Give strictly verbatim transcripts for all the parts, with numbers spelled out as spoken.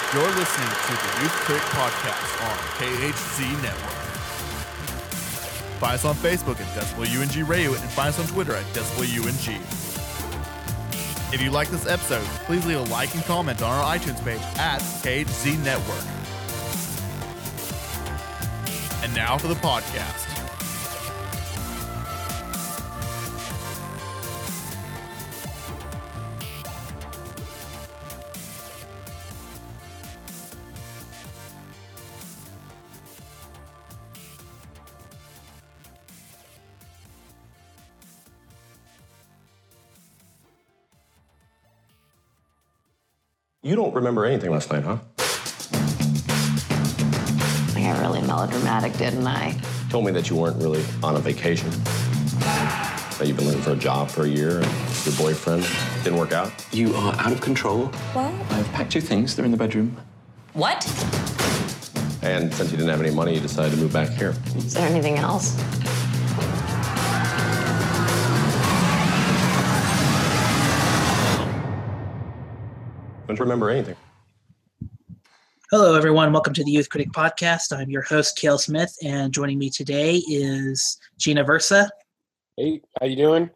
You're listening to the Youth Critic Podcast on K H Z Network. Find us on Facebook at Decibel U N G Radio and find us on Twitter at Decibel U N G. If you like this episode, please leave a like and comment on our iTunes page at K H Z Network. And now for the podcast. You don't remember anything last night, huh? I got really melodramatic, didn't I? Told me that you weren't really on a vacation. That you've been looking for a job for a year and your boyfriend didn't work out. You are out of control. What? I've packed your things. They're in the bedroom. What? And since you didn't have any money, you decided to move back here. Is there anything else? Don't remember anything. Hello, everyone. Welcome to the Youth Critic Podcast. I'm your host, Cale Smith, and joining me today is Gina Versa. Hey, how you doing?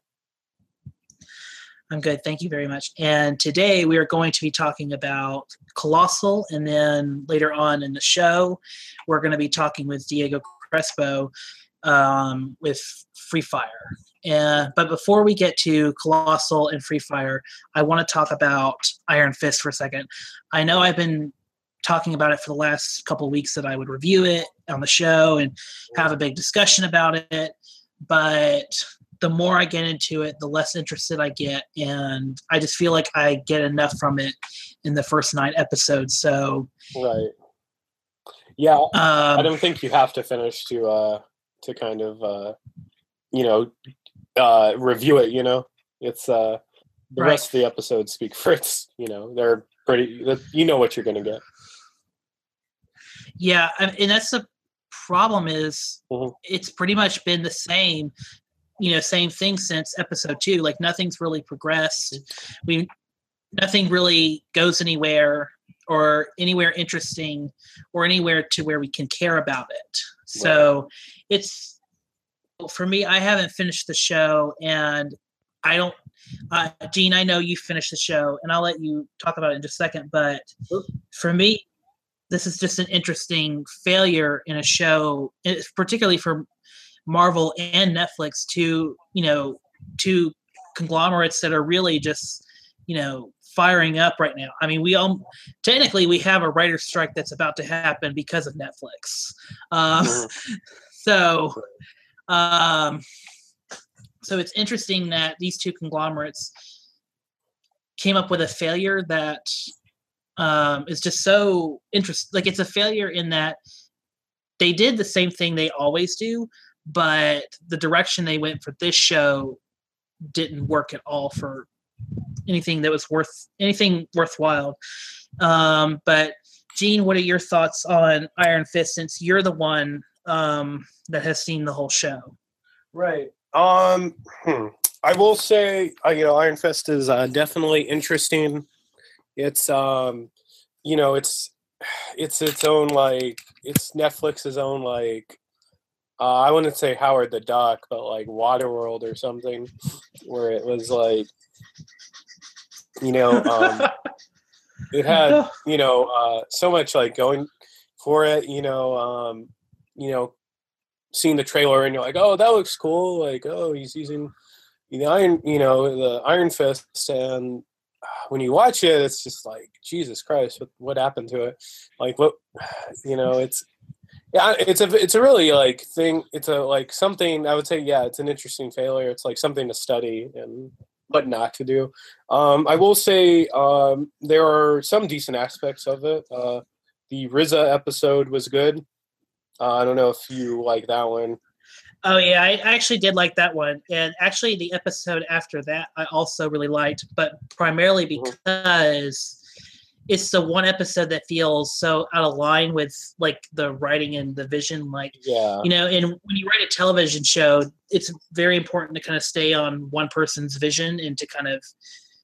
I'm good. Thank you very much. And today we are going to be talking about Colossal, and then later on in the show, we're going to be talking with Diego Crespo um, with Free Fire. And, but before we get to Colossal and Free Fire, I want to talk about Iron Fist for a second. I know I've been talking about it for the last couple of weeks that I would review it on the show and have a big discussion about it, but the more I get into it, the less interested I get, and I just feel like I get enough from it in the first nine episodes. So, right, yeah, um, I don't think you have to finish to uh, to kind of uh, you know uh, review it. You know, it's uh, the right. rest of the episodes speak for its. You know, they're pretty. You know what you're going to get. Yeah, and that's the problem is mm-hmm. it's pretty much been the same, you know, same thing since episode two. Like nothing's really progressed. We nothing really goes anywhere or anywhere interesting or anywhere to where we can care about it. So right. it's for me. I haven't finished the show, and I don't. Uh, Gene, I know you finished the show, and I'll let you talk about it in just a second. But sure. For me, this is just an interesting failure in a show, particularly for Marvel and Netflix, to, you know, two conglomerates that are really just, you know, firing up right now. I mean, we all technically we have a writer's strike that's about to happen because of Netflix. Um, mm-hmm. So, um, so it's interesting that these two conglomerates came up with a failure that um, is just so interesting. Like it's a failure in that they did the same thing they always do, but the direction they went for this show didn't work at all for anything that was worth anything worthwhile. Um, but Gene, what are your thoughts on Iron Fist, since you're the one um, that has seen the whole show? Right. Um, hmm. I will say, uh, you know, Iron Fist is uh, definitely interesting. It's, um, you know, it's it's its own, like, it's Netflix's own, like, uh, I wouldn't say Howard the Duck, but like Waterworld or something, where it was like, you know, um, it had, you know, uh, so much like going for it, you know, um, you know, seeing the trailer and you're like, oh, that looks cool. Like, oh, he's using the iron, you know, the Iron Fist. And when you watch it, it's just like, Jesus Christ, what, what happened to it? Like, what, you know, it's, yeah, it's a, it's a really like thing. It's a, like something I would say, yeah, it's an interesting failure. It's like something to study and what not to do. Um, I will say um, there are some decent aspects of it. Uh, the R Z A episode was good. Uh, I don't know if you like that one. Oh, yeah, I actually did like that one. And actually, the episode after that, I also really liked, but primarily because mm-hmm. it's the one episode that feels so out of line with, like, the writing and the vision. Like, yeah. you know, and when you write a television show, it's very important to kind of stay on one person's vision and to kind of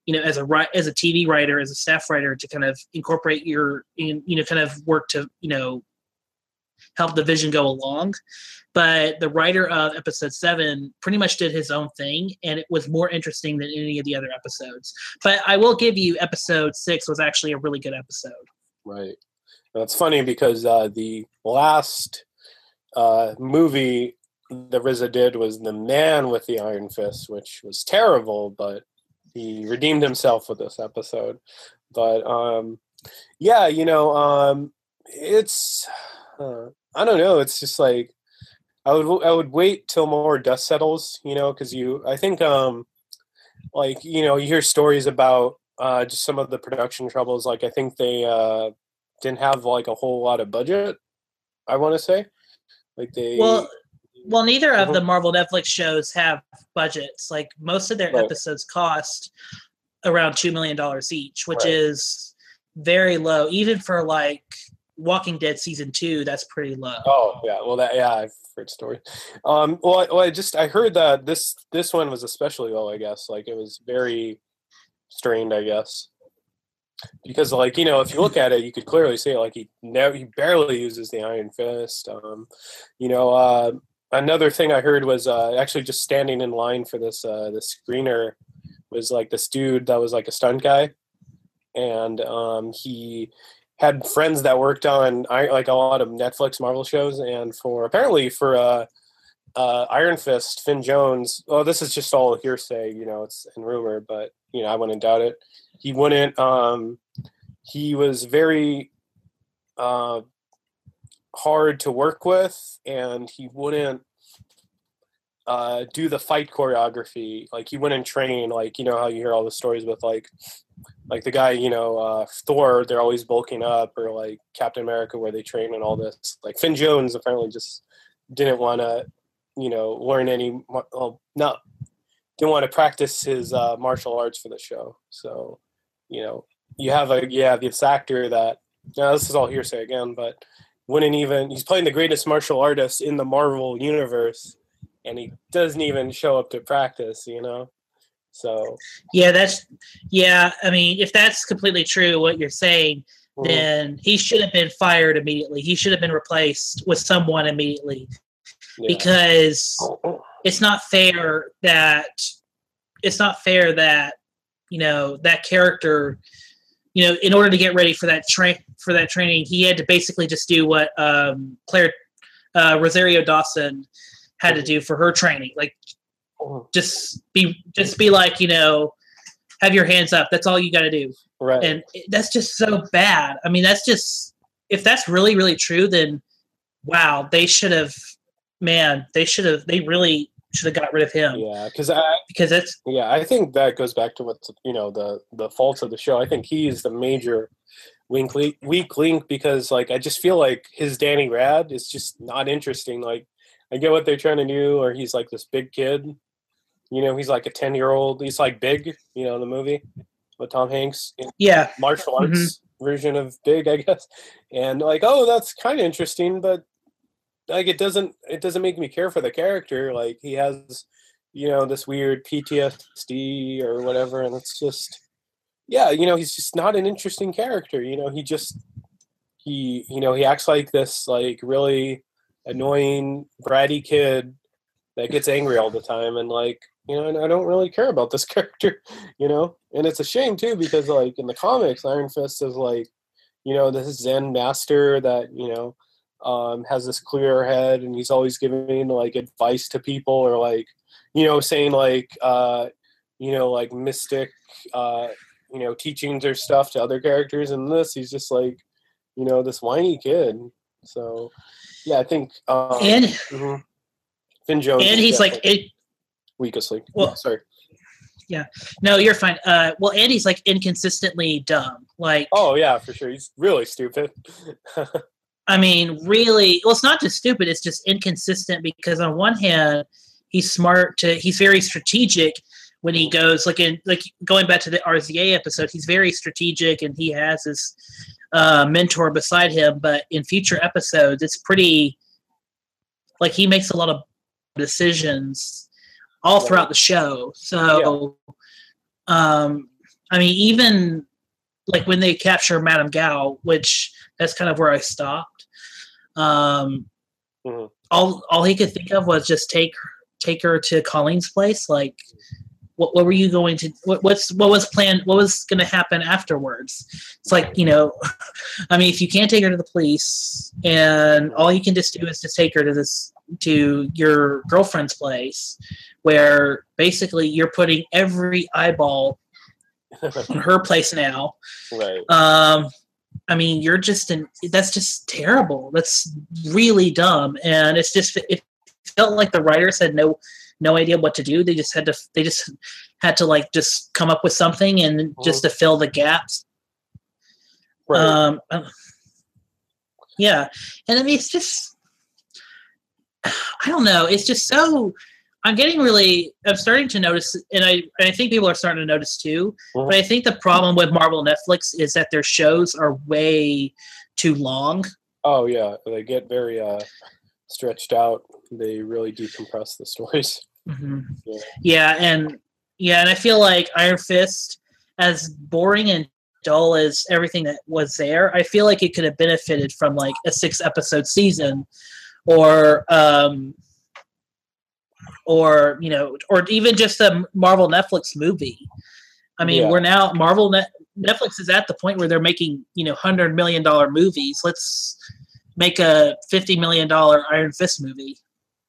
you know, as a ri- as a T V writer, as a staff writer, to kind of incorporate your, in, you know, kind of work to, you know, help the vision go along. But the writer of episode seven pretty much did his own thing, and it was more interesting than any of the other episodes. But I will give you, episode six was actually a really good episode. Right. That's funny because uh, the last uh, movie that R Z A did was The Man with the Iron Fist, which was terrible, but he redeemed himself with this episode. But um, yeah, you know, um, it's uh, I don't know. It's just like I would I would wait till more dust settles, you know, because you I think um, like you know you hear stories about uh, just some of the production troubles. Like I think they uh, didn't have like a whole lot of budget. I want to say, like they Well, well, neither of Mhm. the Marvel Netflix shows have budgets. Like most of their Right. episodes cost around two million dollars each, which Right. is very low, even for like Walking Dead season two. That's pretty low. Oh yeah, well that yeah I've heard stories. Um, well, I, well, I just I heard that this this one was especially low. I guess like it was very strained. I guess because like you know if you look at it, you could clearly see like he never he barely uses the Iron Fist. Um, you know, uh, another thing I heard was uh, actually just standing in line for this uh, the screener was like this dude that was like a stunt guy, and um, he had friends that worked on I like a lot of Netflix Marvel shows, and for apparently for uh, uh, Iron Fist, Finn Jones. Oh, this is just all hearsay, you know, it's in rumor, but you know, I wouldn't doubt it. He wouldn't. Um, he was very uh, hard to work with, and he wouldn't uh, do the fight choreography. Like he wouldn't train. Like you know how you hear all the stories with like. Like the guy, you know, uh, Thor, they're always bulking up, or like Captain America, where they train and all this. Like Finn Jones apparently just didn't want to, you know, learn any, well, no, didn't want to practice his uh, martial arts for the show. So, you know, you have a, yeah, this actor that, now this is all hearsay again, but wouldn't even, he's playing the greatest martial artist in the Marvel universe, and he doesn't even show up to practice, you know? So Yeah, that's yeah. I mean, if that's completely true, what you're saying, Mhm. then he should have been fired immediately. He should have been replaced with someone immediately, yeah. because it's not fair that it's not fair that you know that character, you know, in order to get ready for that train for that training, he had to basically just do what um, Claire uh, Rosario Dawson had to do for her training, like. Just be, just be like, you know, have your hands up. That's all you got to do. Right. And it, that's just so bad. I mean, that's just, if that's really, really true, then wow, they should have, man, they should have, they really should have got rid of him. Yeah, because I because it's, yeah I think that goes back to what's you know the the faults of the show. I think he's the major weak link, weak link because like I just feel like his Danny Rad is just not interesting. Like I get what they're trying to do, or he's like this big kid. You know, he's like a ten-year-old. He's like Big, you know, the movie with Tom Hanks. yeah, Martial arts version of Big, I guess. And like, oh, that's kind of interesting, but like it doesn't it doesn't make me care for the character. Like he has, you know, this weird P T S D or whatever, and it's just yeah, you know, he's just not an interesting character. You know, he just he you know, he acts like this like really annoying bratty kid that gets angry all the time, and like you know, and I don't really care about this character, you know, and it's a shame too because like in the comics, Iron Fist is like, you know, this Zen master that you know um, has this clear head, and he's always giving like advice to people or like, you know, saying like, uh, you know, like mystic, uh, you know, teachings or stuff to other characters. And this, he's just like, you know, this whiny kid. So yeah, I think um, and mhm. Finn Jones, and is he's like, definitely it, weakest link. Well- Yeah, sorry. no, you're fine. Uh, well, and he's like inconsistently dumb. Like, Oh yeah, for sure. He's really stupid. I mean, really, well, it's not just stupid, it's just inconsistent because on one hand, he's smart to he's very strategic when he goes like in like going back to the R Z A episode, he's very strategic and he has his uh, mentor beside him, but in future episodes, it's pretty like he makes a lot of decisions all throughout the show. So um I mean, even like when they capture Madame Gao, which that's kind of where I stopped. Um, mm-hmm. all all he could think of was just take take her to Colleen's place. Like, what what were you going to? What, what's what was planned? What was going to happen afterwards? It's like, you know, I mean, if you can't take her to the police, and all you can just do is just take her to this to your girlfriend's place, where basically you're putting every eyeball on her place now. Right. Um, I mean, you're just in. That's just terrible. That's really dumb, and it's just it felt like the writers had no no idea what to do. They just had to. They just had to like just come up with something and mm-hmm. just to fill the gaps. Right. Um, yeah, and I mean, it's just. I don't know. It's just so. I'm getting really. I'm starting to notice, and I. And I think people are starting to notice too. Mm-hmm. But I think the problem with Marvel Netflix is that their shows are way too long. Oh yeah, they get very uh, stretched out. They really decompress the stories. Mm-hmm. Yeah. yeah, and yeah, and I feel like Iron Fist, as boring and dull as everything that was there, I feel like it could have benefited from like a six episode season. Or, um, or you know, or even just a Marvel Netflix movie. I mean, yeah. we're now Marvel Net, Netflix is at the point where they're making, you know, hundred million dollar movies. Let's make a fifty million dollar Iron Fist movie.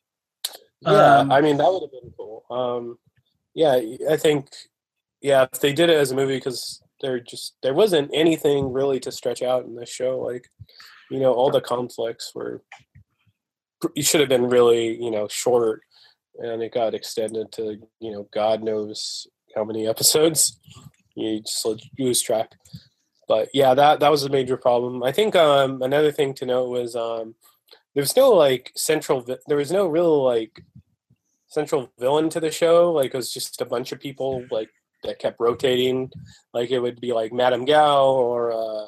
Yeah, um, I mean that would have been cool. Um, yeah, I think, yeah, if they did it as a movie, because there just there wasn't anything really to stretch out in this show. Like, you know, all the conflicts were. It should have been really, you know, short, and it got extended to, you know, God knows how many episodes. You just lose track. But yeah, that that was a major problem. I think um, another thing to note was um, there was no like central. Vi- there was no real like central villain to the show. Like it was just a bunch of people like that kept rotating. Like it would be like Madame Gao or uh,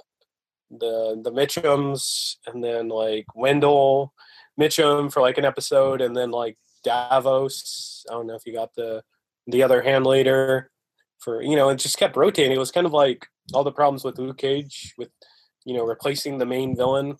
the the Mitchums, and then like Wendell. Mitchum for like an episode, and then like Davos. I don't know if you got the the other hand later for, you know, it just kept rotating. It was kind of like all the problems with Luke Cage with, you know, replacing the main villain.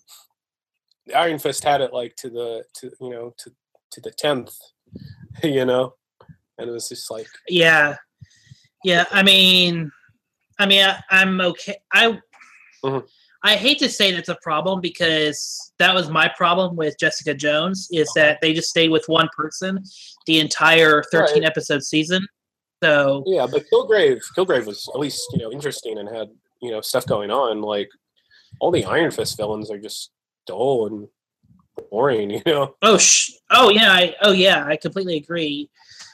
Iron Fist had it like to the to you know to to the tenth, you know, and it was just like yeah, yeah. I mean, I mean, I, I'm okay. I. Mm-hmm. I hate to say that's a problem because that was my problem with Jessica Jones is that they just stayed with one person the entire thirteen right. episode season. So yeah, but Kilgrave, Kilgrave was at least, you know, interesting and had, you know, stuff going on. Like all the Iron Fist villains are just dull and boring, you know. Oh, sh- oh yeah, I, oh yeah, I completely agree.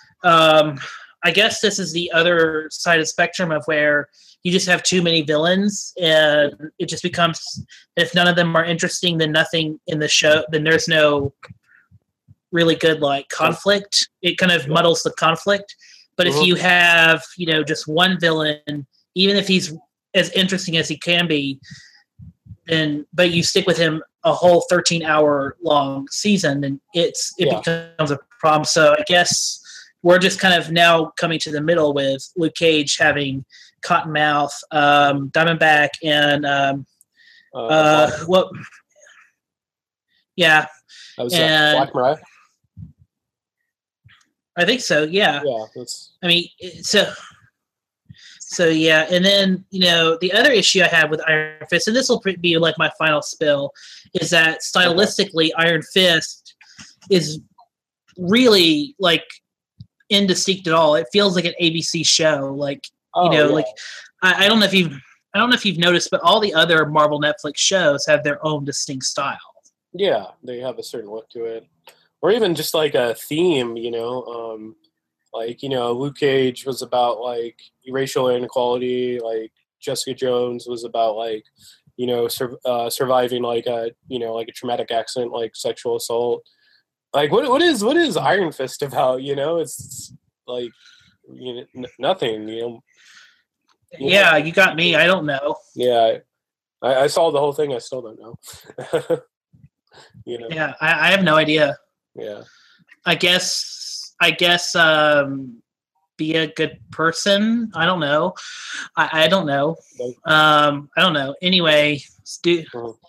Um, I guess this is the other side of the spectrum of where you just have too many villains, and it just becomes, if none of them are interesting, then nothing in the show, then there's no really good like conflict. It kind of muddles the conflict. But mm-hmm. if you have, you know, just one villain, even if he's as interesting as he can be, then but you stick with him a whole thirteen hour long season, then it's it yeah. becomes a problem. So I guess we're just kind of now coming to the middle with Luke Cage having Cottonmouth, um, Diamondback, and um, uh, uh, what? Yeah, that was and, uh, Black Mariah. I think so. Yeah. Yeah. That's... I mean, so, so yeah, and then you know the other issue I have with Iron Fist, and this will be like my final spill, is that stylistically, okay. Iron Fist is really like indistinct at all. It feels like an A B C show, like. You know, oh, yeah. like I, I don't know if you've I don't know if you've noticed, but all the other Marvel Netflix shows have their own distinct style. Yeah, they have a certain look to it, or even just like a theme. You know, um, like you know, Luke Cage was about like racial inequality. Like Jessica Jones was about like you know sur- uh, surviving like a you know like a traumatic accident, like sexual assault. Like what what is what is Iron Fist about? You know, it's, it's like you know n- nothing. You know. You yeah, know? You got me. I don't know. Yeah, I, I saw the whole thing. I still don't know. you know. Yeah, I, I have no idea. Yeah. I guess. I guess. Um, be a good person. I don't know. I, I don't know. Um, I don't know. Anyway, stu-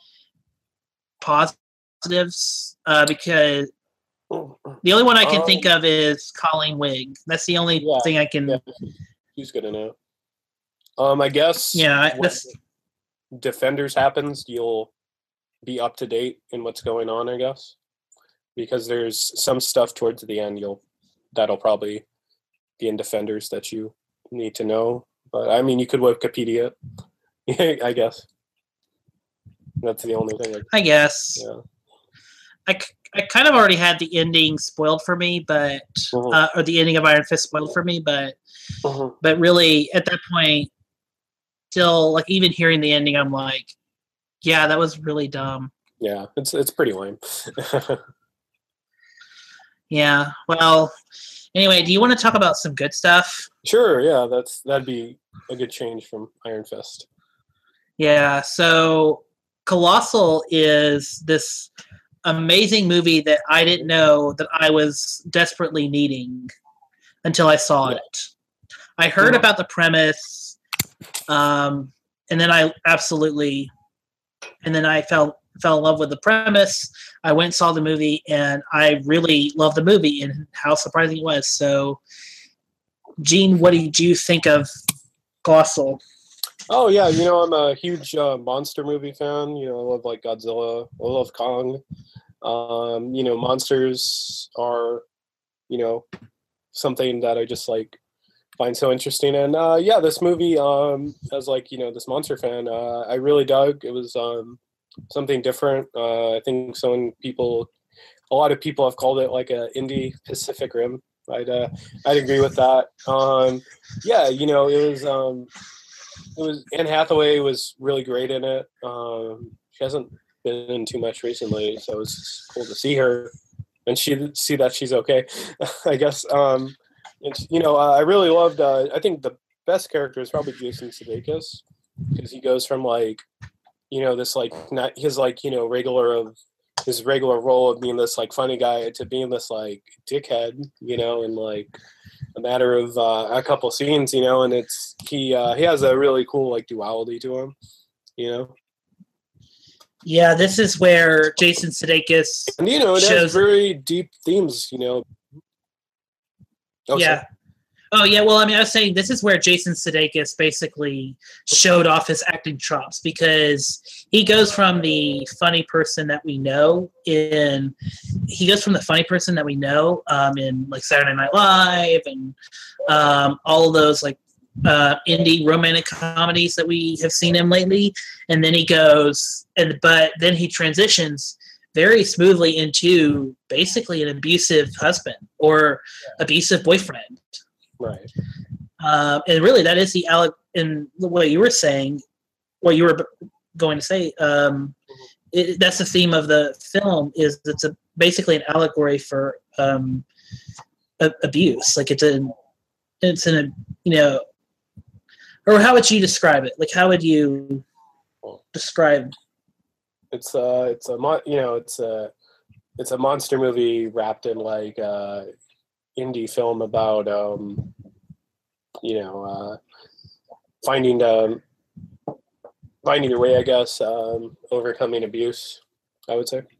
positives uh, because the only one I can um, think of is Colleen Wig. That's the only yeah, thing I can. Yeah. He's good enough. Um, I guess. Yeah, when Defenders happens, you'll be up to date in what's going on. I guess because there's some stuff towards the end. You'll that'll probably be in Defenders that you need to know. But I mean, you could Wikipedia it. I guess that's the only thing. I, I guess. Yeah. I, I kind of already had the ending spoiled for me, but uh-huh. uh, or the ending of Iron Fist spoiled for me, but uh-huh. but really at that point, still like even hearing the ending, I'm like, yeah, that was really dumb. Yeah, it's it's pretty lame. Yeah. Well, anyway, do you want to talk about some good stuff? Sure. Yeah, that's that'd be a good change from Iron Fist. Yeah. So Colossal is this amazing movie that I didn't know that I was desperately needing until I saw yeah. it. I heard yeah. about the premise, um, and then I absolutely, and then I fell fell in love with the premise. I went and saw the movie, and I really loved the movie and how surprising it was. So, Gene, what did you think of Colossal? Oh yeah, you know I'm a huge uh, monster movie fan. You know I love like Godzilla. I love Kong. Um, you know monsters are, you know, something that I just like find so interesting. And uh, yeah, this movie, um, as like you know this monster fan, uh, I really dug. It was um, something different. Uh, I think some people, a lot of people have called it like a indie Pacific Rim. I'd uh, I'd agree with that. Um, yeah, you know it was. Um, It was Anne Hathaway was really great in it. Um, she hasn't been in too much recently, so it was cool to see her and she see that she's okay. I guess. Um, and, you know, uh, I really loved. Uh, I think the best character is probably Jason Sudeikis because he goes from like, you know, this like not his like you know regular of his regular role of being this like funny guy to being this like dickhead, you know, and like. A matter of uh, a couple scenes, you know, and it's he uh, he has a really cool like duality to him, you know. Yeah, this is where Jason Sudeikis and you know it shows has very deep themes, you know. Oh, yeah. Sorry. Oh yeah. Well, I mean, I was saying this is where Jason Sudeikis basically showed off his acting chops because he goes from the funny person that we know in he goes from the funny person that we know um, in like Saturday Night Live and um, all of those like uh, indie romantic comedies that we have seen him lately, and then he goes and but then he transitions very smoothly into basically an abusive husband or abusive boyfriend. Right. Um, and really, that is the Alec. In what you were saying, what you were going to say, um, it, that's the theme of the film. Is it's a basically an allegory for um, a, abuse. Like it's a, it's an you know, or how would you describe it? Like how would you describe? It's uh, it's a mon- you know, it's a, it's a monster movie wrapped in like. Uh, indie film about um you know uh finding um finding your way I guess um overcoming abuse I would say.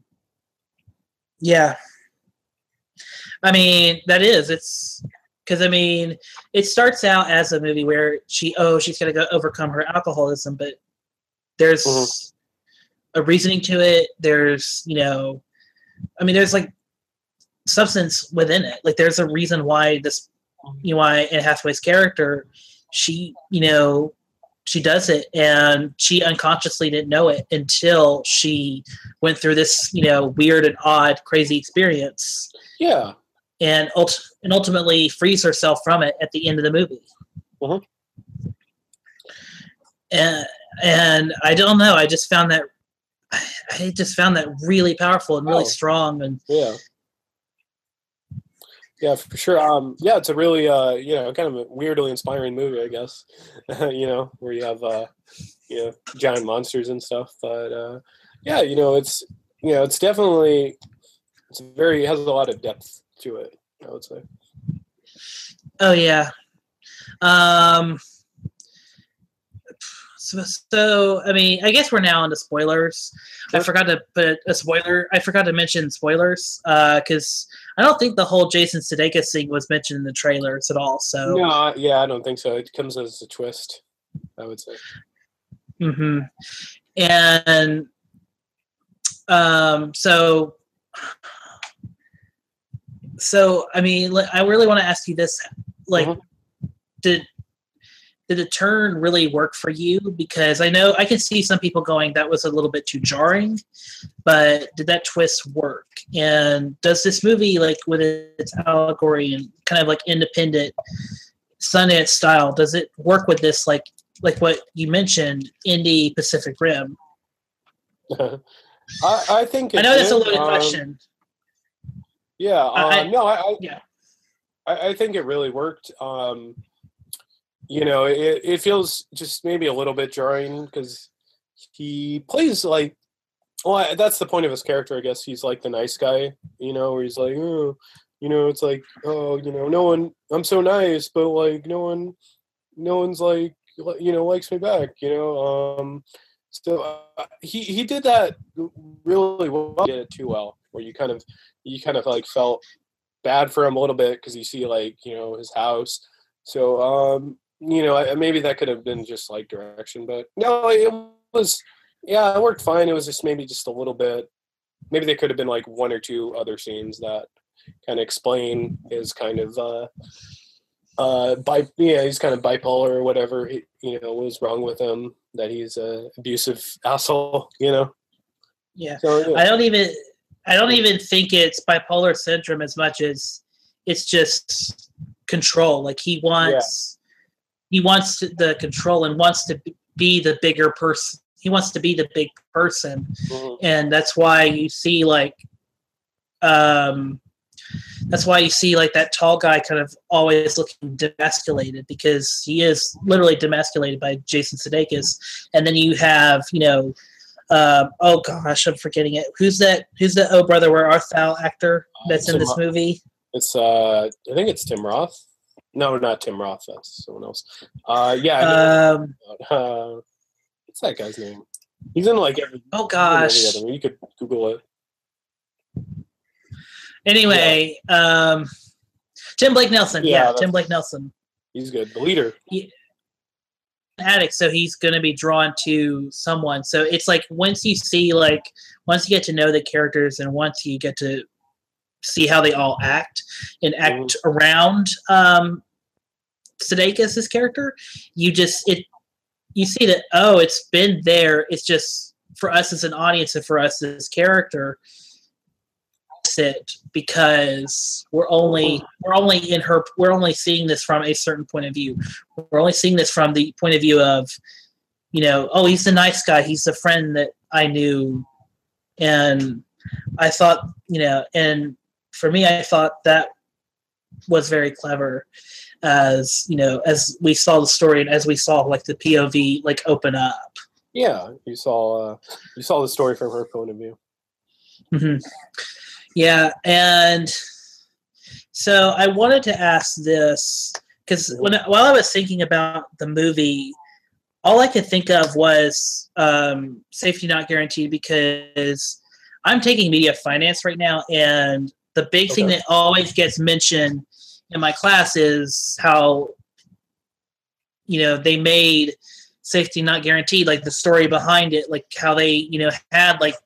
Yeah, I mean that is it's because I mean it starts out as a movie where she oh she's gonna go overcome her alcoholism, but there's mm-hmm. a reasoning to it. There's you know I mean there's like substance within it. Like there's a reason why this, you know, why Anne Hathaway's character, she, you know, she does it and she unconsciously didn't know it until she went through this, you know, weird and odd, crazy experience. Yeah. And, ult- and ultimately frees herself from it at the end of the movie. Mm-hmm. And, and I don't know. I just found that, I just found that really powerful and really oh. strong. And yeah. Yeah, for sure. Um, yeah, it's a really, uh, you know, kind of a weirdly inspiring movie, I guess. you know, where you have, uh, you know, giant monsters and stuff. But uh, yeah, you know, it's, you know, it's definitely, it's very, it has a lot of depth to it, I would say. Oh yeah. Um. So, so I mean, I guess we're now on to spoilers. I forgot to put a spoiler. I forgot to mention spoilers because uh, I don't think the whole Jason Sudeikis thing was mentioned in the trailers at all. So no, yeah, I don't think so. It comes as a twist, I would say. Mm-hmm. And um, so, so I mean, I really want to ask you this: like, mm-hmm. did did the turn really work for you? Because I know I can see some people going, that was a little bit too jarring, but did that twist work? And does this movie, like with its allegory and kind of like independent Sundance style, does it work with this, like like what you mentioned, indie Pacific Rim? I, I think I know that's did. a loaded um, question. Yeah, uh, I, no, I, I yeah, I, I think it really worked. Um, you know, it, it feels just maybe a little bit jarring because he plays like, well, that's the point of his character, I guess. He's like the nice guy, you know, where he's like, oh, you know, it's like, oh, you know, no one, I'm so nice, but like, no one, no one's like, you know, likes me back, you know. Um, so uh, he he did that really well. He did it too well, where you kind of, you kind of like felt bad for him a little bit because you see like, you know, his house. So, um, you know, maybe that could have been just like direction, but no, it was, yeah, it worked fine. It was just maybe just a little bit, maybe there could have been like one or two other scenes that kind of explain his kind of, uh, uh, bi- yeah, he's kind of bipolar or whatever, he, you know, what was wrong with him, that he's a abusive asshole, you know? Yeah. So, yeah. I don't even, I don't even think it's bipolar syndrome as much as it's just control. Like he wants, yeah. he wants to, the control and wants to be the bigger person. He wants to be the big person. Mm-hmm. And that's why you see like, um, that's why you see like that tall guy kind of always looking demasculated, because he is literally demasculated by Jason Sudeikis. And then you have, you know, uh, oh gosh, I'm forgetting it. Who's that? Who's the Oh Brother Where Art Thou actor that's uh, in this Roth. movie? It's uh, I think it's Tim Roth. No, not Tim Roth. That's someone else. Uh, yeah. Um, uh, what's that guy's name? He's in like every. Oh gosh. Every other, you could Google it. Anyway, yeah. um, Tim Blake Nelson. Yeah, yeah Tim Blake Nelson. He's good. The leader. He, addict, so he's going to be drawn to someone. So it's like once you see, like, once you get to know the characters and once you get to see how they all act and act mm-hmm. around um, Sudeikis' character, you just, it, you see that, oh, it's been there. It's just for us as an audience and for us as character, it because we're only we're only in her we're only seeing this from a certain point of view. We're only seeing this from the point of view of, you know, oh, he's a nice guy, he's the friend that I knew. And I thought, you know, and for me, I thought that was very clever, as, you know, as we saw the story and as we saw like the P O V like open up. Yeah, you saw uh, you saw the story from her point of view. Mm-hmm. Yeah, and so I wanted to ask this because when while I was thinking about the movie, all I could think of was um, Safety Not Guaranteed, because I'm taking media finance right now, and the big okay. thing that always gets mentioned in my class is how, you know, they made Safety Not Guaranteed, like the story behind it, like how they, you know, had like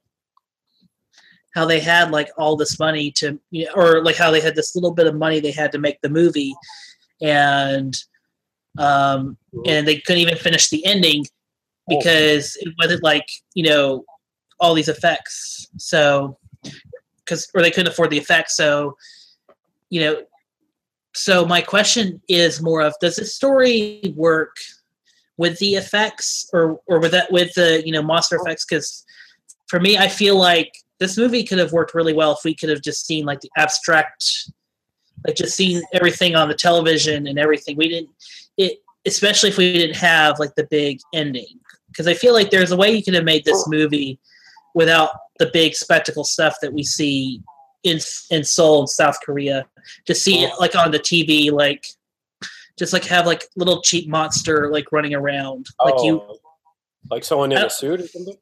how they had like all this money to, you know, or like how they had this little bit of money they had to make the movie, and um, and they couldn't even finish the ending because it wasn't like, you know, all these effects. So, because or they couldn't afford the effects. So, you know, so my question is more of, does this story work with the effects or or with that with the, you know, monster effects? Because for me, I feel like this movie could have worked really well if we could have just seen like the abstract, like just seen everything on the television and everything. We didn't, it, especially if we didn't have like the big ending. Because I feel like there's a way you could have made this movie without the big spectacle stuff that we see in in Seoul, South Korea. To see it like on the T V, like just like have like little cheap monster like running around, like oh, you, like someone in I a don't- suit or something.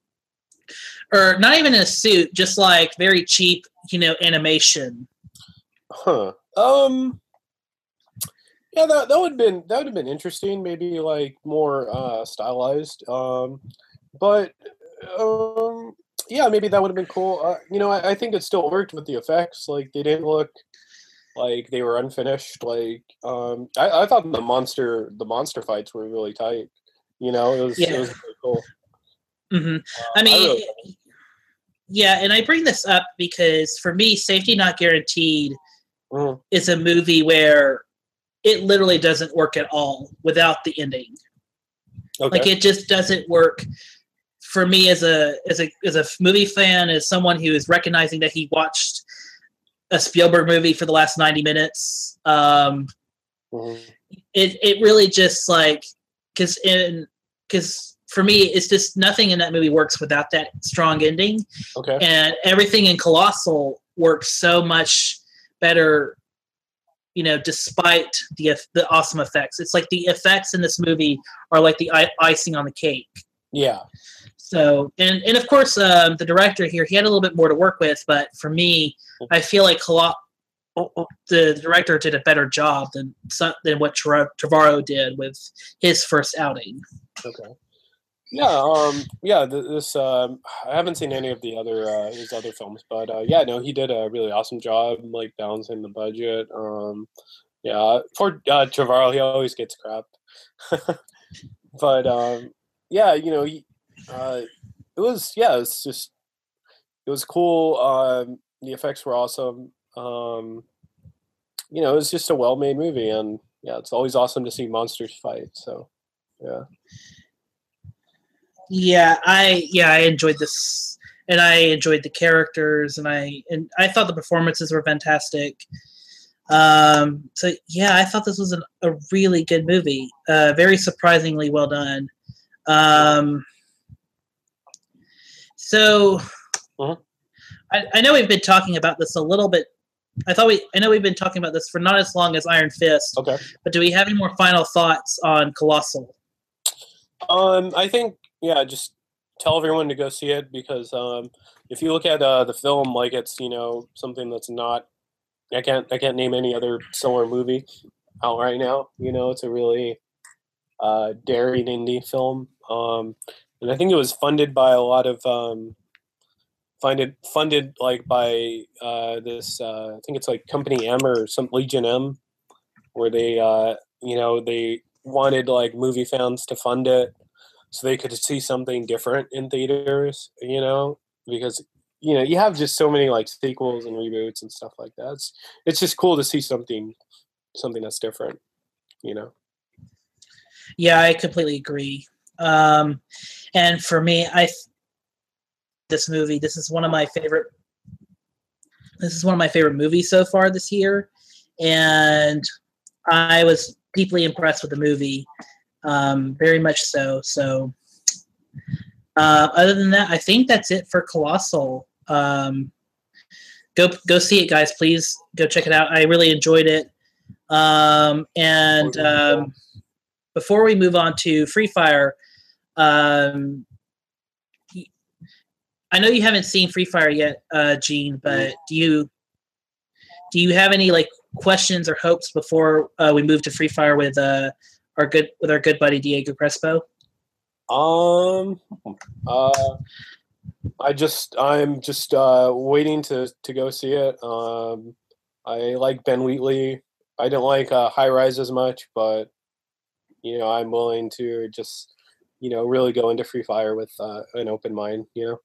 or not even in a suit, just like very cheap, you know, animation. Huh. Um. Yeah, that that would have been that would have been interesting. Maybe like more uh, stylized. Um, but um, yeah, maybe that would have been cool. Uh, you know, I, I think it still worked with the effects. Like they didn't look like they were unfinished. Like um, I, I thought the monster the monster fights were really tight. You know, it was Yeah. it was really cool. hmm Uh, I mean, really- yeah, and I bring this up because for me, Safety Not Guaranteed Mhm. is a movie where it literally doesn't work at all without the ending. Okay. Like it just doesn't work for me as a as a as a movie fan, as someone who is recognizing that he watched a Spielberg movie for the last ninety minutes. Um, Mhm. it it really just like because in because for me it's just nothing in that movie works without that strong ending, Okay. and everything in Colossal works so much better, you know, despite the the awesome effects. It's like the effects in this movie are like the I- icing on the cake. Yeah. So, and and of course, um, the director here, he had a little bit more to work with, but for me, I feel like Colo- the director did a better job than some- than what Tre- Trevorrow did with his first outing. Okay. Yeah, um, yeah. th- This um, I haven't seen any of the other uh, his other films, but uh, yeah, no, he did a really awesome job, like balancing the budget. Um, yeah, for uh, Trevorrow, he always gets crap, but um, yeah, you know, he, uh, it was yeah, it's just it was cool. Um, the effects were awesome. Um, you know, it was just a well-made movie, and yeah, it's always awesome to see monsters fight. So yeah. Yeah, I yeah I enjoyed this, and I enjoyed the characters, and I and I thought the performances were fantastic. Um, so yeah, I thought this was an, a really good movie, uh, very surprisingly well done. Um, so Mhm. I, I know we've been talking about this a little bit. I thought we I know we've been talking about this for not as long as Iron Fist, Okay. but do we have any more final thoughts on Colossal? Um, I think yeah, just tell everyone to go see it because um, if you look at uh, the film, like it's you know something that's not. I can't I can't name any other similar movie out right now. You know, it's a really uh, daring indie film, um, and I think it was funded by a lot of um, funded funded like by uh, this. Uh, I think it's like Company M or some Legion M, where they uh, you know they wanted like movie fans to fund it so they could see something different in theaters, you know, because you know you have just so many like sequels and reboots and stuff like that. It's it's just cool to see something something that's different, you know. Yeah, I completely agree. Um, and for me, I th- this movie. This is one of my favorite. This is one of my favorite movies so far this year, and I was deeply impressed with the movie. Um, very much so. So, uh, other than that, I think that's it for Colossal. Um, go go see it, guys. Please go check it out. I really enjoyed it. Um, and um, before we move on to Free Fire, um, I know you haven't seen Free Fire yet, uh, Gene, but do you do you have any like questions or hopes before uh, we move to Free Fire with uh, our good with our good buddy Diego Crespo? Um, uh, I just I'm just uh, waiting to to go see it. Um, I like Ben Wheatley. I don't like uh, High Rise as much, but you know I'm willing to just you know really go into Free Fire with uh, an open mind. You know.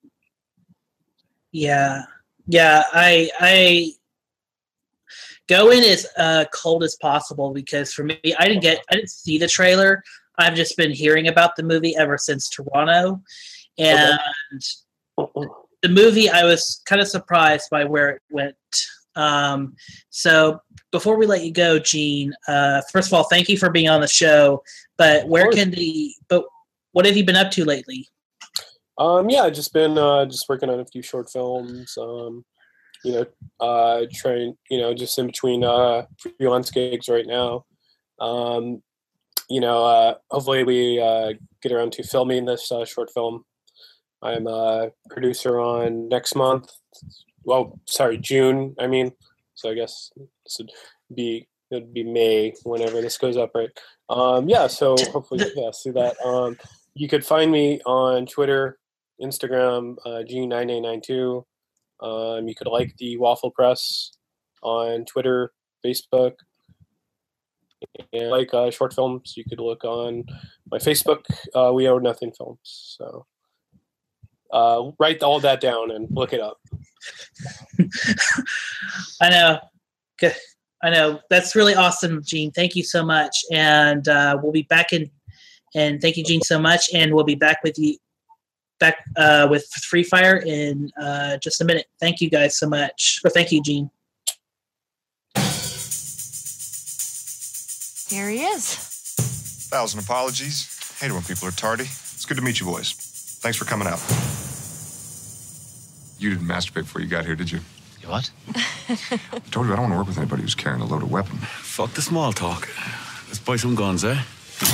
Yeah, yeah. I I go in as uh, cold as possible because for me, I didn't get I didn't see the trailer. I've just been hearing about the movie ever since Toronto, and Okay. the movie I was kind of surprised by where it went. Um, so before we let you go, Gene, uh, first of all, thank you for being on the show. But where course. can the but what have you been up to lately? Um, yeah, just been uh, just working on a few short films. Um, you know, uh, trying you know just in between uh, freelance gigs right now. Um, you know, uh, hopefully we uh, get around to filming this uh, short film. I'm a producer on next month. Well, sorry, June. I mean, so I guess this would be it'd be May whenever this goes up, right? Um, yeah. So hopefully, yeah, see that. Um, you could find me on Twitter, Instagram, uh, G nine eight nine two. Um, you could like the Waffle Press on Twitter, Facebook, and like uh, short films. You could look on my Facebook. Uh, we Owe Nothing Films. So uh, write all that down and look it up. I know. Good. I know. That's really awesome, Gene. Thank you so much. And uh, we'll be back in. And thank you, Gene, so much. And we'll be back with you, back uh, with Free Fire in uh, just a minute. Thank you guys so much. Or thank you, Gene. Here he is. Thousand apologies. Hate it when people are tardy. It's good to meet you boys. Thanks for coming out. You didn't masturbate before you got here, did you? You what? I told you I don't want to work with anybody who's carrying a loaded weapon. Fuck the small talk. Let's buy some guns, eh?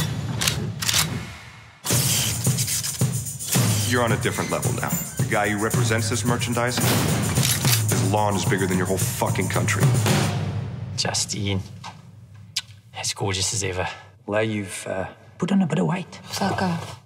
You're on a different level now. The guy who represents this merchandise, his lawn is bigger than your whole fucking country. Justine, as gorgeous as ever. Well, you've uh, put on a bit of weight. Fuck off.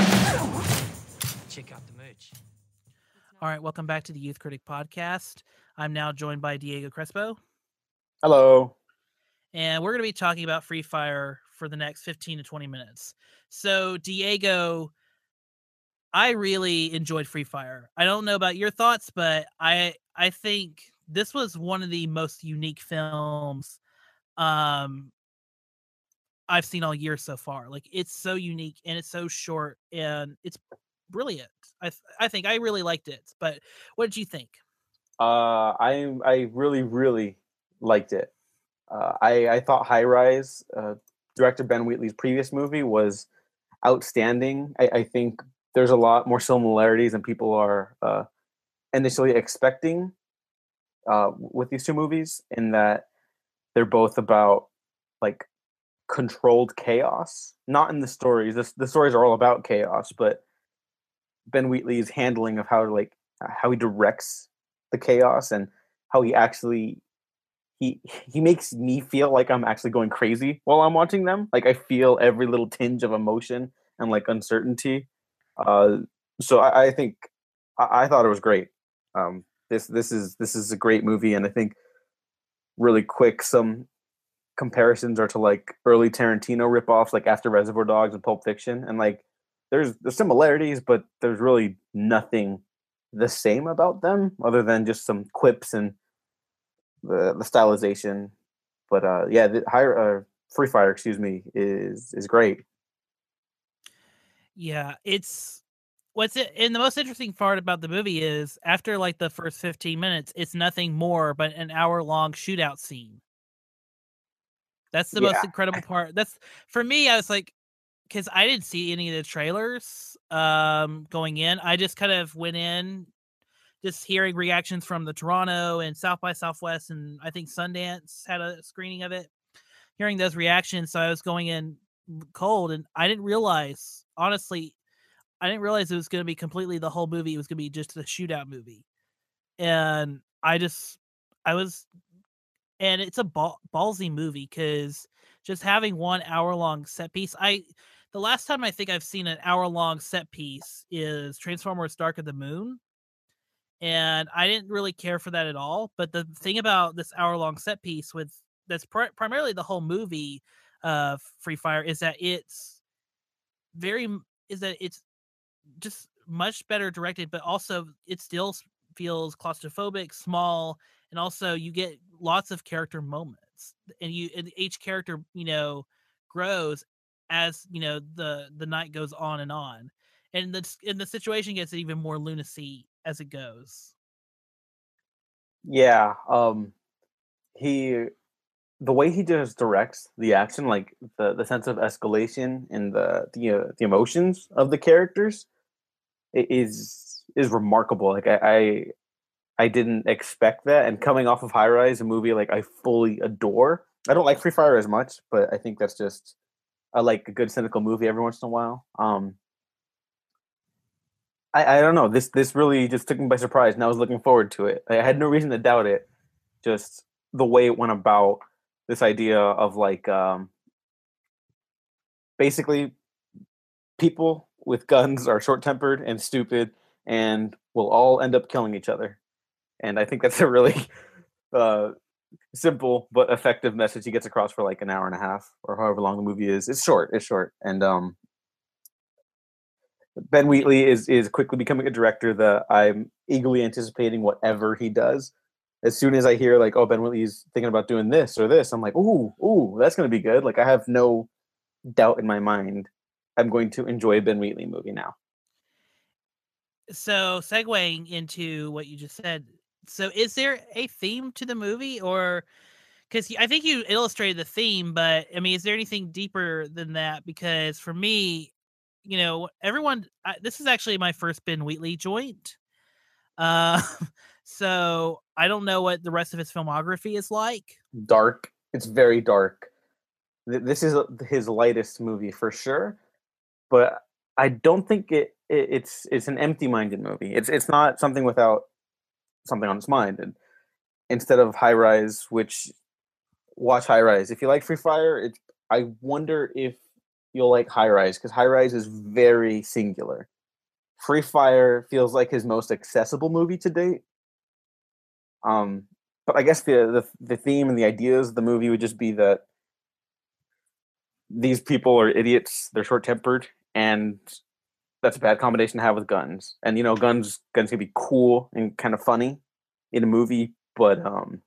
Check out the merch. All right, welcome back to the Youth Critic Podcast. I'm now joined by Diego Crespo. Hello. And we're going to be talking about Free Fire for the next fifteen to twenty minutes. So, Diego, I really enjoyed Free Fire. I don't know about your thoughts, but I I think this was one of the most unique films um, I've seen all year so far. Like, it's so unique and it's so short and it's brilliant. I th- I think I really liked it. But what did you think? Uh, I I really really liked it. Uh, I I thought High Rise, uh, director Ben Wheatley's previous movie, was outstanding. I, I think there's a lot more similarities than people are uh, initially expecting uh, with these two movies, in that they're both about like controlled chaos. Not in the stories. The, the stories are all about chaos, but Ben Wheatley's handling of how like how he directs the chaos and how he actually he he makes me feel like I'm actually going crazy while I'm watching them. Like I feel every little tinge of emotion and like uncertainty. Uh, so I, I think I, I thought it was great. Um, this this is this is a great movie, and I think really quick some comparisons are to like early Tarantino ripoffs, like After Reservoir Dogs and Pulp Fiction, and like there's there's similarities, but there's really nothing the same about them other than just some quips and the the stylization. But uh, yeah, the higher uh, Free Fire, excuse me, is is great. Yeah, it's what's it and the most interesting part about the movie is after like the first fifteen minutes, it's nothing more but an hour long shootout scene. That's the yeah. most incredible part. That's for me, I was like, because I didn't see any of the trailers um, going in. I just kind of went in just hearing reactions from the Toronto and South by Southwest, and I think Sundance had a screening of it. Hearing those reactions, so I was going in cold, and I didn't realize, honestly, I didn't realize it was going to be completely the whole movie. It was going to be just a shootout movie, and I just, I was, and it's a ball, ballsy movie because just having one hour long set piece. I, the last time I think I've seen an hour long set piece is Transformers: Dark of the Moon. And I didn't really care for that at all. But the thing about this hour long set piece with that's pr- primarily the whole movie of Free Fire is that it's very, is that it's just much better directed, but also it still feels claustrophobic, small. And also you get lots of character moments and you, and each character, you know, grows as, you know, the, the night goes on and on. And the, and the situation gets even more lunacy as it goes. Yeah, um, he, the way he just directs the action, like the, the sense of escalation and the the uh, the emotions of the characters, is is remarkable. Like I, I I didn't expect that, and coming off of High Rise, a movie like I fully adore, I don't like Free Fire as much, but I think that's just I like a good cynical movie every once in a while. Um, I, I don't know. This this really just took me by surprise, and I was looking forward to it. I had no reason to doubt it. Just the way it went about this idea of like um, basically people with guns are short tempered and stupid, and will all end up killing each other. And I think that's a really uh, simple but effective message he gets across for like an hour and a half or however long the movie is. It's short. It's short, and um, Ben Wheatley is is quickly becoming a director that I'm eagerly anticipating whatever he does. As soon as I hear like, oh, Ben Wheatley's thinking about doing this or this, I'm like, ooh, ooh, that's going to be good. Like I have no doubt in my mind I'm going to enjoy a Ben Wheatley movie now. So segueing into what you just said, so is there a theme to the movie, or because I think you illustrated the theme, but I mean, is there anything deeper than that? Because for me, you know, everyone, I, this is actually my first Ben Wheatley joint. Uh, so I don't know what the rest of his filmography is like. Dark. It's very dark. This is his lightest movie for sure, but I don't think it, it it's it's an empty-minded movie. It's it's not something without something on its mind. And instead of High Rise, which watch High Rise. If you like Free Fire, it's I wonder if you'll like High Rise, because High Rise is very singular. Free Fire feels like his most accessible movie to date. Um, but I guess the, the the theme and the ideas of the movie would just be that these people are idiots, they're short-tempered, and that's a bad combination to have with guns. And you know, guns guns can be cool and kind of funny in a movie, but um,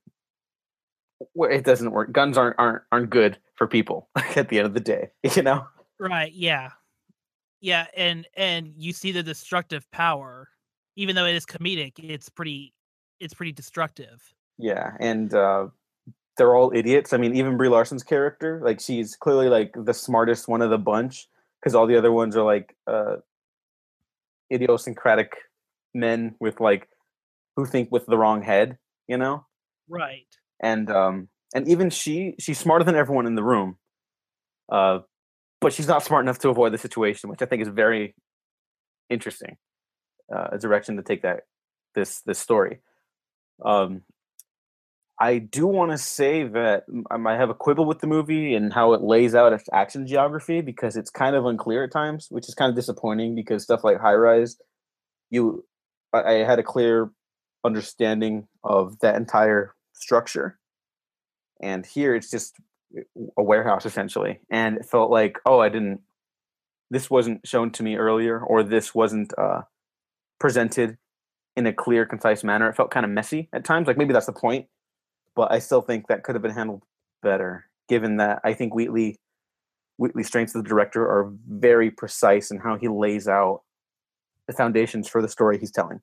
it doesn't work. Guns aren't aren't aren't good for people at the end of the day, you know. Right? Yeah, yeah, and and you see the destructive power, even though it is comedic. It's pretty, it's pretty destructive. Yeah, and uh, they're all idiots. I mean, even Brie Larson's character, like she's clearly like the smartest one of the bunch, because all the other ones are like uh, idiosyncratic men with like who think with the wrong head, you know. Right. And um, and even she, she's smarter than everyone in the room, uh, but she's not smart enough to avoid the situation, which I think is very interesting. Uh, a direction to take that this this story. Um, I do want to say that I might have a quibble with the movie and how it lays out its action geography, because it's kind of unclear at times, which is kind of disappointing, because stuff like High Rise, you, I, I had a clear understanding of that entire structure. And here it's just a warehouse essentially. And it felt like, oh, I didn't, this wasn't shown to me earlier, or this wasn't uh, presented in a clear, concise manner. It felt kind of messy at times. Like maybe that's the point, but I still think that could have been handled better, given that I think Wheatley, Wheatley's strengths as the director are very precise in how he lays out the foundations for the story he's telling.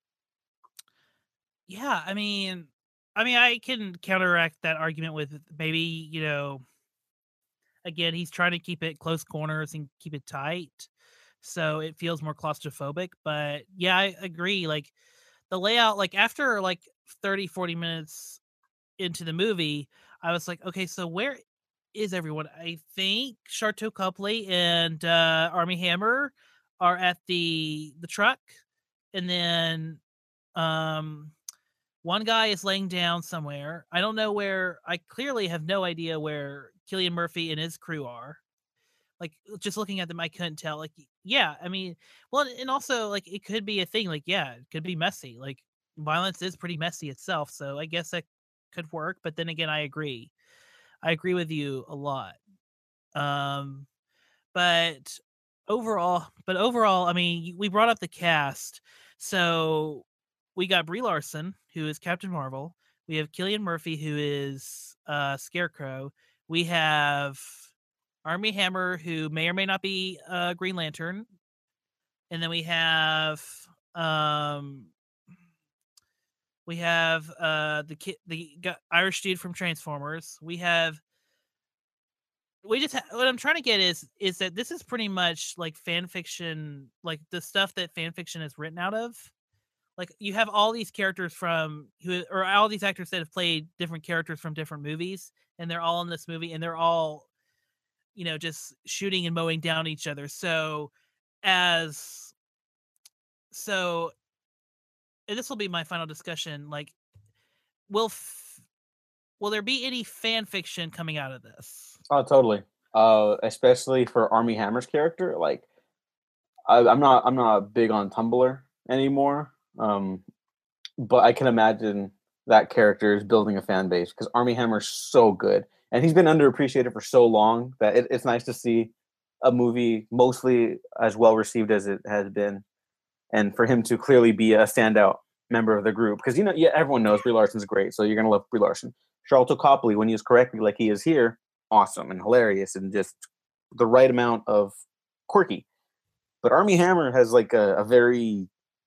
Yeah, I mean, I mean, I can counteract that argument with maybe, you know, again, he's trying to keep it close corners and keep it tight, so it feels more claustrophobic. But yeah, I agree. Like the layout, like after like thirty, forty minutes into the movie, I was like, okay, so where is everyone? I think Sharlto Copley and uh, Armie Hammer are at the the truck, and then um, one guy is laying down somewhere. I don't know where. I clearly have no idea where Cillian Murphy and his crew are. Like just looking at them, I couldn't tell. Like, yeah, I mean, well, and also like it could be a thing. Like, yeah, it could be messy. Like violence is pretty messy itself, so I guess that could work. But then again, I agree. I agree with you a lot. Um, but overall, but overall, I mean, we brought up the cast. So we got Brie Larson, who is Captain Marvel. We have Cillian Murphy, who is uh, Scarecrow. We have Armie Hammer, who may or may not be uh, Green Lantern. And then we have um, we have uh, the ki- the Irish dude from Transformers. We have we just ha- what I'm trying to get is is that this is pretty much like fan fiction, like the stuff that fan fiction is written out of. Like you have all these characters from who, or all these actors that have played different characters from different movies, and they're all in this movie, and they're all, you know, just shooting and mowing down each other. So, as so, and this will be my final discussion. Like, will f- will there be any fan fiction coming out of this? Oh, totally. Uh, especially for Army Hammer's character. Like, I, I'm not I'm not big on Tumblr anymore. Um, but I can imagine that character is building a fan base because Army Hammer's so good, and he's been underappreciated for so long that it, it's nice to see a movie mostly as well received as it has been, and for him to clearly be a standout member of the group. Because you know, yeah, everyone knows Brie Larson's great, so you're gonna love Brie Larson. Charlton Copley, when he is correctly like he is here, awesome and hilarious, and just the right amount of quirky. But Army Hammer has like a, a very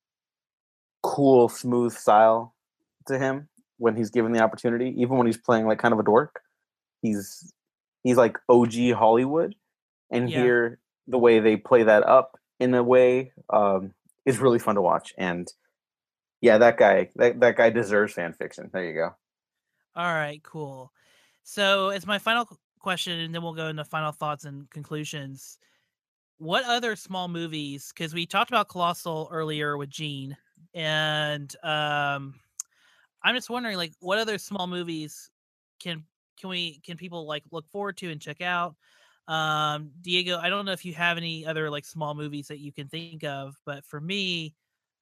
cool, smooth style to him when he's given the opportunity. Even when he's playing like kind of a dork, he's he's like O G Hollywood. And Yeah. here, the way they play that up in a way um, is really fun to watch. And yeah, that guy, that, that guy deserves fan fiction. There you go. All right, cool. So, as my final q- question, and then we'll go into final thoughts and conclusions. What other small movies? Because we talked about Colossal earlier with Gene, and um, I'm just wondering, like, what other small movies can can we can people like look forward to and check out? Um, Diego, I don't know if you have any other like small movies that you can think of, but for me,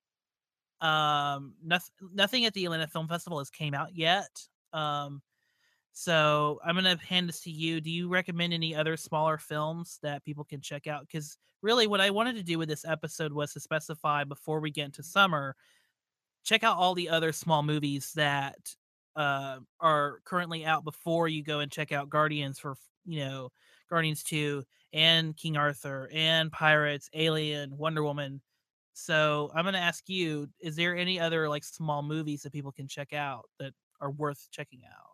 um, nothing nothing at the Atlanta Film Festival has came out yet. Um, so I'm gonna hand this to you. Do you recommend any other smaller films that people can check out? Because really, what I wanted to do with this episode was to specify before we get into summer, check out all the other small movies that uh, are currently out before you go and check out Guardians for you know Guardians two and King Arthur and Pirates, Alien, Wonder Woman. So I'm gonna ask you: is there any other like small movies that people can check out that are worth checking out?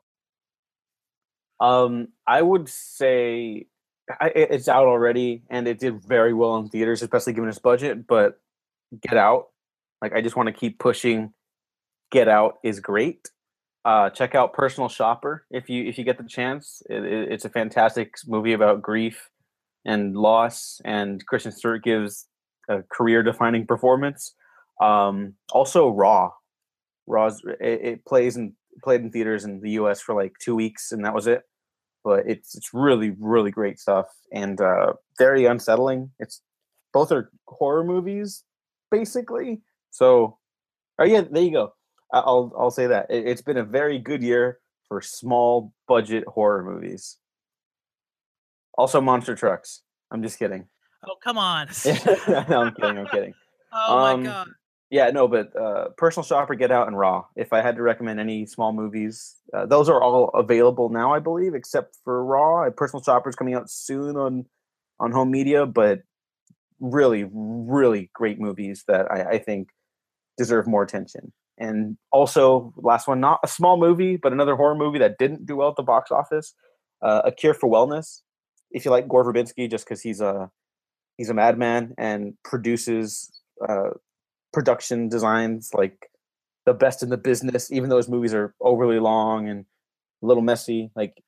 Um, I would say I, it- it's out already, and it did very well in theaters, especially given its budget. But Get Out, like I just want to keep pushing. Get Out is great. Uh, check out Personal Shopper if you if you get the chance. It, it, it's a fantastic movie about grief and loss, and Kristen Stewart gives a career-defining performance. Um, also, Raw. Raw's it, it plays and played in theaters in the U S for like two weeks, and that was it. But it's it's really really great stuff and uh, very unsettling. It's both are horror movies basically. So, oh yeah, there you go. I- I'll I'll say that it, it's been a very good year for small budget horror movies. Also, monster trucks. I'm just kidding. Oh, come on. No, I'm kidding. I'm kidding. Oh my Um, god. Yeah, no, but uh, Personal Shopper, Get Out, and Raw. If I had to recommend any small movies, uh, those are all available now, I believe, except for Raw. Personal Shopper is coming out soon on on home media, but really, really great movies that I, I think deserve more attention. And also, last one, not a small movie, but another horror movie that didn't do well at the box office, uh, A Cure for Wellness. If you like Gore Verbinski, just because he's a he's a madman and produces uh, production designs like the best in the business, even though his movies are overly long and a little messy. Like,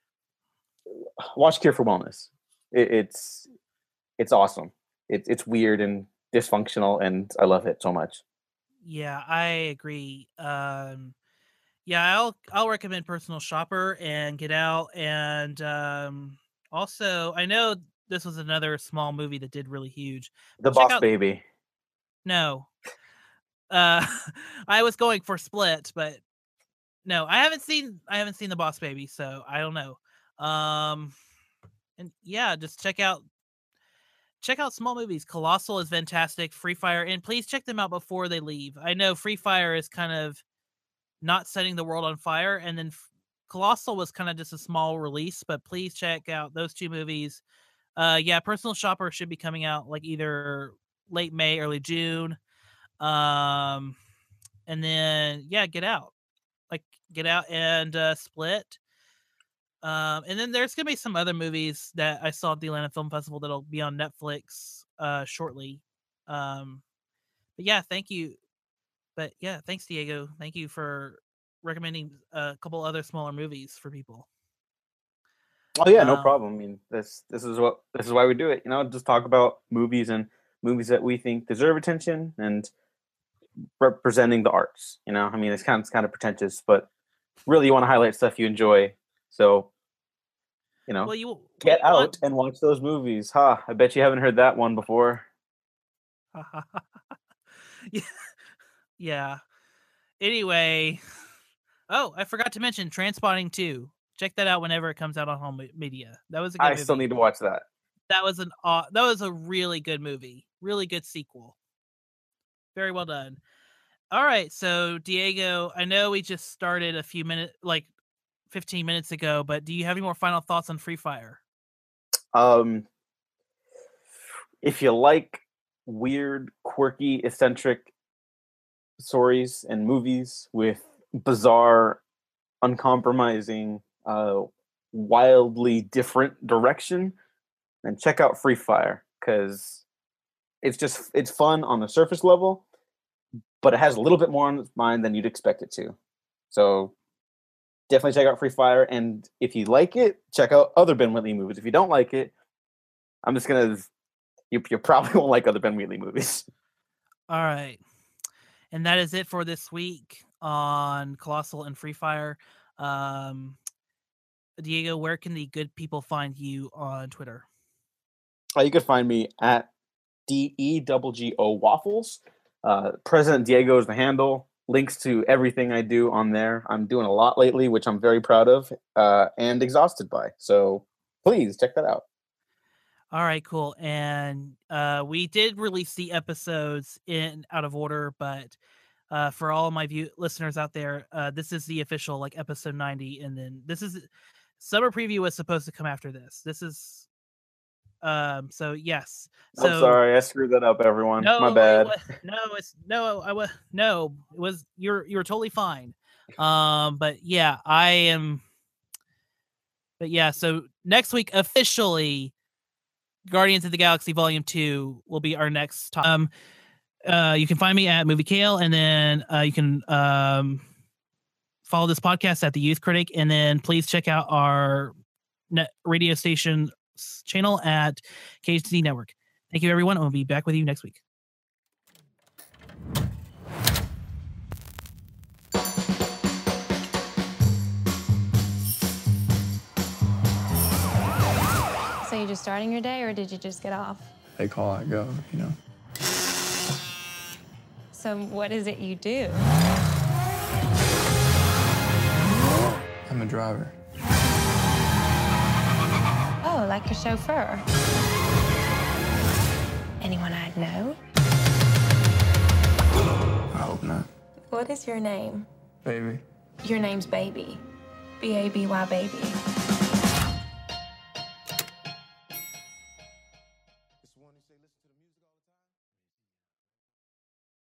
watch Cure for Wellness. It, it's it's awesome. It, it's weird and dysfunctional, and I love it so much. Yeah, I agree. Um, yeah, I'll I'll recommend Personal Shopper and Get Out, and um, also I know this was another small movie that did really huge. The Check Boss out Baby. no, uh, I was going for Split, but no, I haven't seen I haven't seen The Boss Baby, so I don't know. Um, and yeah, just check out check out small movies. Colossal is fantastic. Free Fire, and please check them out before they leave. I know Free Fire is kind of not setting the world on fire, and then F- Colossal was kind of just a small release, but please check out those two movies. Uh, yeah, Personal Shopper should be coming out like either late May, early June. Um, and then yeah, Get Out, like Get Out and uh, Split. Um, and then there's gonna be some other movies that I saw at the Atlanta Film Festival that'll be on Netflix uh shortly. Um, but yeah, thank you. But yeah, thanks, Diego. Thank you for recommending a couple other smaller movies for people. Oh yeah, no Um, problem. I mean, this this is what this is why we do it. You know, just talk about movies and movies that we think deserve attention and representing the arts. You know, I mean, it's kind of it's kind of pretentious, but really, you want to highlight stuff you enjoy. So, you know, Well, you get you out want- and watch those movies. Ha! I bet you haven't heard that one before. yeah. yeah. Anyway, oh, I forgot to mention Transpotting two. Check that out whenever it comes out on home me- media. That was a good I movie. still need to watch that. That was an aw- that was a really good movie. Really good sequel. Very well done. All right, so Diego, I know we just started a few minutes, like fifteen minutes ago, but do you have any more final thoughts on Free Fire? Um, if you like weird, quirky, eccentric stories and movies with bizarre, uncompromising, uh, wildly different direction, then check out Free Fire, because it's just it's fun on the surface level, but it has a little bit more on its mind than you'd expect it to. So definitely check out Free Fire, and if you like it, check out other Ben Wheatley movies. If you don't like it, I'm just gonna you you probably won't like other Ben Wheatley movies. All right. And that is it for this week on Colossal and Free Fire. Um, Diego, where can the good people find you on Twitter? Uh, you can find me at D E G G O Waffles. Uh, President Diego is the handle. Links to everything I do on there. I'm doing a lot lately, which I'm very proud of uh, and exhausted by. So please check that out. All right, cool. And uh, we did release the episodes in out of order, but uh, for all my view listeners out there, uh, this is the official like episode ninety, and then this is summer preview was supposed to come after this. This is um. So yes. So I'm sorry, I screwed that up, everyone. no, My bad. it wa- no, it's no. I was no. It was you're you're totally fine. Um, but yeah, I am. But yeah, so next week officially. Guardians of the Galaxy Volume two will be our next top. Um, uh, you can find me at Movie Kale, and then uh, you can um, follow this podcast at The Youth Critic, and then please check out our net radio station channel at K H C Network. Thank you, everyone, and we'll be back with you next week. So you just starting your day, or did you just get off? They call, I go, you know. So what is it you do? I'm a driver. Oh, like a chauffeur. Anyone I'd know? I hope not. What is your name? Baby. Your name's Baby. B A B Y Baby.